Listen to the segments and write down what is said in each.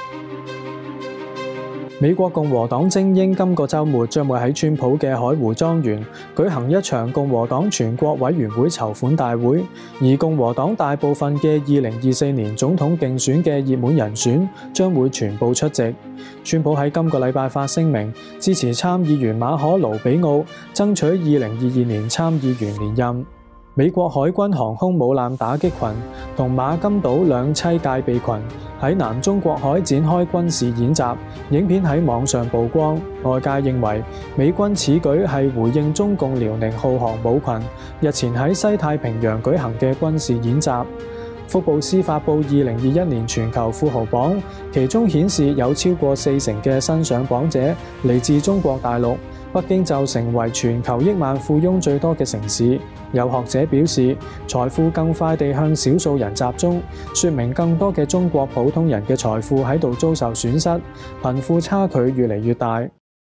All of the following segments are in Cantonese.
美國共和黨精英今個週末將會喺川普嘅海湖莊園舉行一場共和黨全國委員會籌款大會，而共和黨大部分嘅2024年總統競選嘅熱門人選將會全部出席。川普喺今個禮拜發聲明支持參議員馬可盧比奧爭取2022年參議員連任。美國海軍航空母艦打擊群同馬金島兩棲戒備群喺南中國海展開軍事演習，影片喺網上曝光。外界認為美軍此舉係回應中共遼寧號航母群日前喺西太平洋舉行嘅軍事演習。福布斯發布2021年全球富豪榜，其中顯示有超過40%嘅新上榜者嚟自中國大陸，北京就成為全球億萬富翁最多嘅城市。有學者表示，財富更快地向少數人集中，說明更多嘅中國普通人嘅財富喺度遭受損失，貧富差距越嚟越大。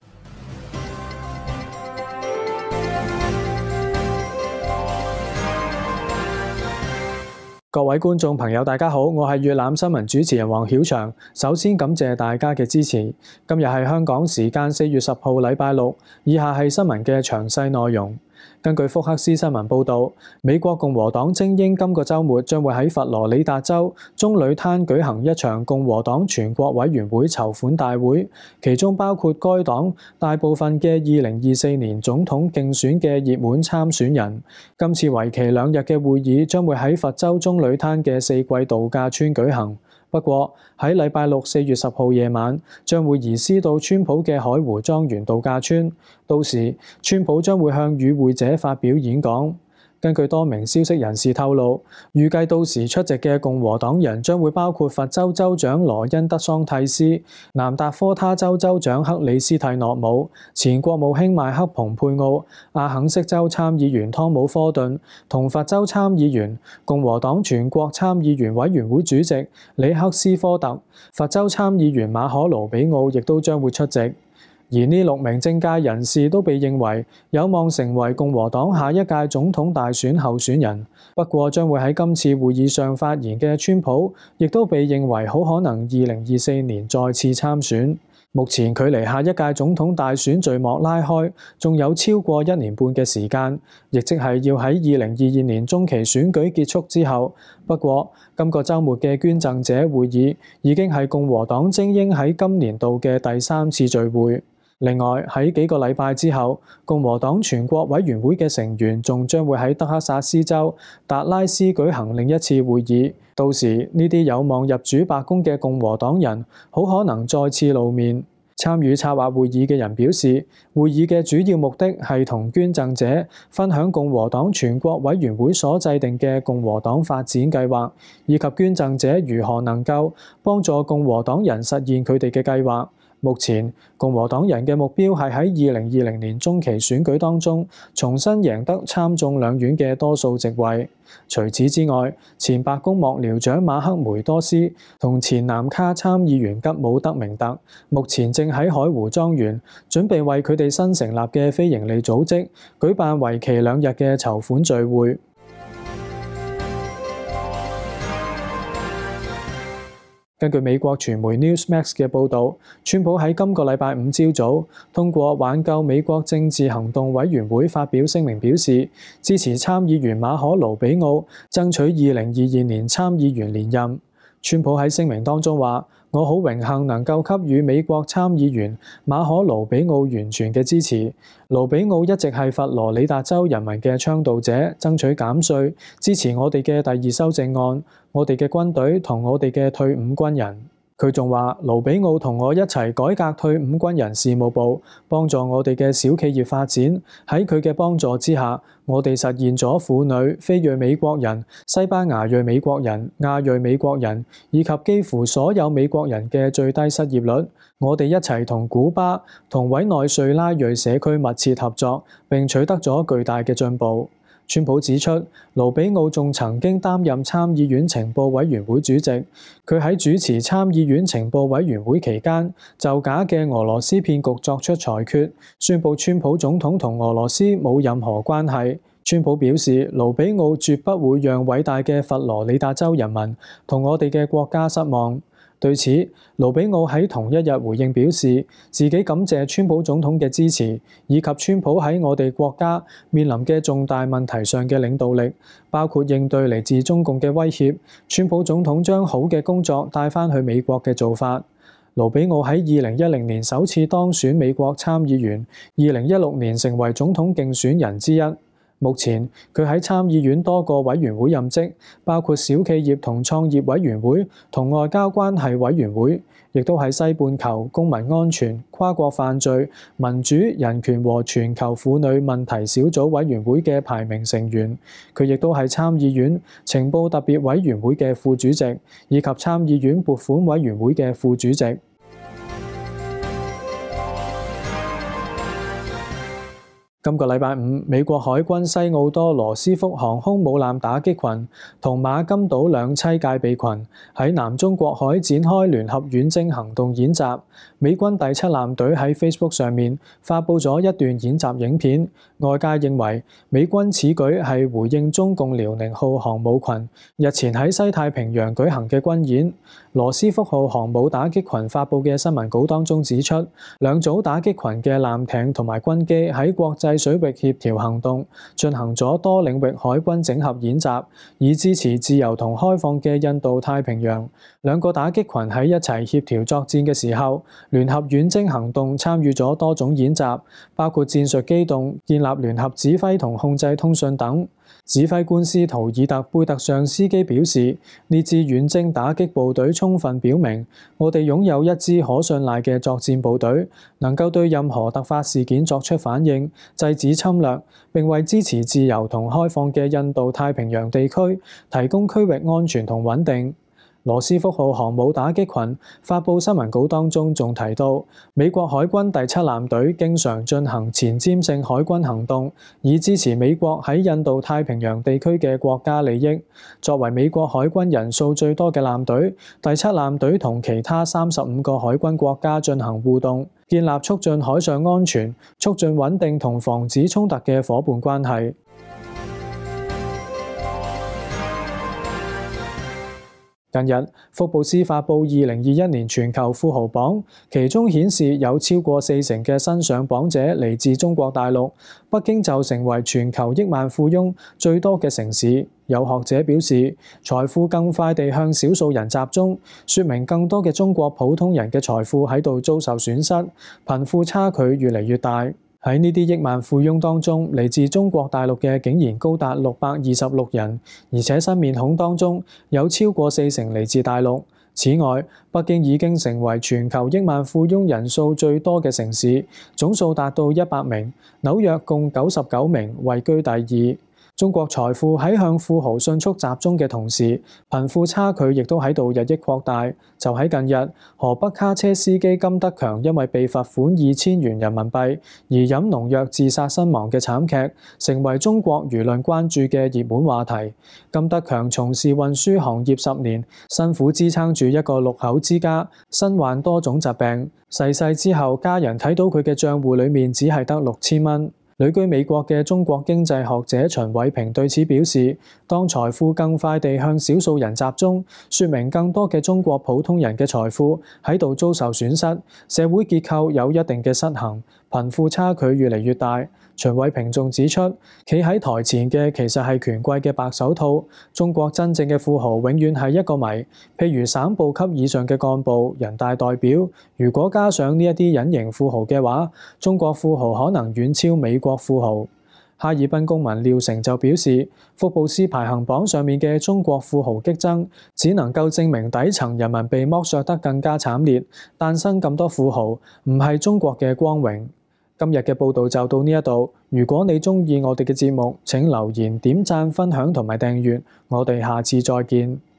各位觀眾朋友，大家好，我係粵覽新聞主持人黃曉翔。首先感謝大家嘅支持。今日係香港時間4月10號禮拜六，以下係新聞嘅詳細內容。根據福克斯新聞報導，美國共和黨精英今個週末將會喺佛羅里達州棕櫚灘舉行一場共和黨全國委員會籌款大會，其中包括該黨大部分嘅2024年總統競選嘅熱門參選人。今次為期2日嘅會議將會喺佛州棕櫚灘嘅四季度假村舉行。不過喺禮拜六4月10號夜晚，將會移師到川普嘅海湖莊園度假村。到時，川普將會向與會者發表演講。根據多名消息人士透露，預計到時出席嘅共和黨人將會包括佛州州長羅恩德桑蒂斯、南達科他州州長克里斯蒂諾姆、前國務卿邁克蓬佩奧、阿肯色州參議員湯姆科頓同佛州參議員、共和黨全國參議員委員會主席里克斯科特、佛州參議員馬可盧比奧亦都將會出席。而呢6名政界人士都被認為有望成為共和黨下一屆總統大選候選人。不過將會喺今次會議上發言嘅川普，亦都被認為好可能2024年再次參選。目前距離下一屆總統大選序幕拉開，仲有超過1年半嘅時間，亦即係要喺2022年中期選舉結束之後。不過，今個週末嘅捐贈者會議已經係共和黨精英喺今年度嘅第3次聚會。另外喺幾個禮拜之後，共和黨全國委員會嘅成員仲將會喺德克薩斯州達拉斯舉行另一次會議。到時呢啲有望入主白宮嘅共和黨人，好可能再次露面。參與策劃會議嘅人表示，會議嘅主要目的係同捐贈者分享共和黨全國委員會所制定嘅共和黨發展計劃，以及捐贈者如何能夠幫助共和黨人實現佢哋嘅計劃。目前，共和黨人嘅目標係喺2020年中期選舉當中重新贏得參眾兩院嘅多數席位。除此之外，前白宮幕僚長馬克梅多斯同前南卡參議員吉姆德明特目前正喺海湖莊園準備為佢哋新成立嘅非營利組織舉辦為期2日嘅籌款聚會。根據美國傳媒 Newsmax 嘅報導，川普喺今個禮拜5朝早通過挽救美國政治行動委員會發表聲明，表示支持參議員馬可盧比奧爭取2022年參議員連任。川普喺聲明當中話：我好榮幸能夠給予美國參議員馬可盧比奧完全嘅支持。盧比奧一直係佛羅里達州人民嘅倡導者，爭取減稅，支持我哋嘅第2修正案，我哋嘅軍隊同我哋嘅退伍軍人。佢仲話：盧比奧同我一齊改革退伍軍人事務部，幫助我哋嘅小企業發展。喺佢嘅幫助之下，我哋實現咗婦女、非裔美國人、西班牙裔美國人、亞裔美國人以及幾乎所有美國人嘅最低失業率。我哋一齊同古巴同委內瑞拉裔社區密切合作，並取得咗巨大嘅進步。川普指出，盧比奧仲曾經擔任參議院情報委員會主席。佢喺主持參議院情報委員會期間，就假嘅俄羅斯騙局作出裁決，宣布川普總統同俄羅斯冇任何關係。川普表示，盧比奧絕不會讓偉大嘅佛羅里達州人民同我哋嘅國家失望。 對此，盧比奧喺同一日回應表示，自己感謝川普總統嘅支持，以及川普喺我哋國家面臨嘅重大問題上嘅領導力，包括應對嚟自中共嘅威脅。川普總統將好嘅工作帶返去美國嘅做法。盧比奧喺2010年首次當選美國參議員，2016年成為總統競選人之一。目前佢喺參議院多個委員會任職，包括小企業同創業委員會同外交關係委員會，亦都係西半球公民安全、跨國犯罪、民主、人權和全球婦女問題小組委員會嘅排名成員。佢亦都係參議院情報特別委員會嘅副主席，以及參議院撥款委員會嘅副主席。今個禮拜五，美國海軍西奧多羅斯福航空母艦打擊群同馬金島兩棲戒備群喺南中國海展開聯合遠征行動演習。美軍第7艦隊喺 Facebook 上面發布咗一段演習影片，外界認為美軍此舉係回應中共遼寧號航母群日前喺西太平洋舉行嘅軍演。羅斯福號航母打擊群發布嘅新聞稿當中指出，兩組打擊群嘅艦艇同埋軍機喺國際水域協調行動，進行咗多領域海軍整合演習，以支持自由同開放嘅印度太平洋。兩個打擊群喺一齊協調作戰嘅時候，聯合遠征行動參與咗多種演習，包括戰術機動、建立聯合指揮同控制通訊等。指揮官斯圖爾特貝特上司機表示，呢支遠征打擊部隊充分表明，我哋擁有一支可信賴嘅作戰部隊，能夠對任何突發事件作出反應，制止侵略，並為支持自由同開放嘅印度太平洋地區提供區域安全同穩定。羅斯福號航母打擊群發布新聞稿當中仲提到，美國海軍第7艦隊經常進行前瞻性海軍行動，以支持美國喺印度太平洋地區嘅國家利益。作為美國海軍人數最多嘅艦隊，第7艦隊同其他35個海軍國家進行互動，建立促進海上安全、促進穩定同防止衝突嘅夥伴關係。近日，福布斯發布2021年全球富豪榜，其中顯示有超過40%嘅新上榜者嚟自中國大陸，北京就成為全球億萬富翁最多嘅城市。有學者表示，財富更快地向少數人集中，說明更多嘅中國普通人嘅財富喺度遭受損失，貧富差距越嚟越大。喺呢啲億萬富翁當中，嚟自中國大陸嘅竟然高達626人，而且新面孔當中有超過40%嚟自大陸。此外，北京已經成為全球億萬富翁人數最多嘅城市，總數達到100名，紐約共99名，位居第2。中國財富喺向富豪迅速集中嘅同時，貧富差距亦都喺度日益擴大。就喺近日，河北卡車司機金德強因為被罰款2000元人民幣而飲農藥自殺身亡嘅慘劇，成為中國輿論關注嘅熱門話題。金德強從事運輸行業10年，辛苦支撐住一個6口之家，身患多種疾病。逝世之後，家人睇到佢嘅帳戶裡面只係得6000蚊。旅居美國嘅中國經濟學者秦偉平對此表示，當財富更快地向少數人集中，說明更多嘅中國普通人嘅財富喺度遭受損失，社會結構有一定嘅失衡，貧富差距越嚟越大。秦偉平仲指出，企喺台前嘅其實係權貴嘅白手套，中國真正嘅富豪永遠係一個謎，譬如省部級以上嘅幹部、人大代表，如果加上呢一啲隱形富豪嘅話，中國富豪可能遠超美國富豪。哈爾濱公民廖成就表示，福布斯排行榜上面嘅中國富豪激增，只能夠證明底層人民被剝削得更加慘烈，誕生咁多富豪唔係中國嘅光榮。今日嘅報導就到呢一度。如果你鍾意我哋嘅節目，請留言、點讚、分享同埋訂閱。我哋下次再見。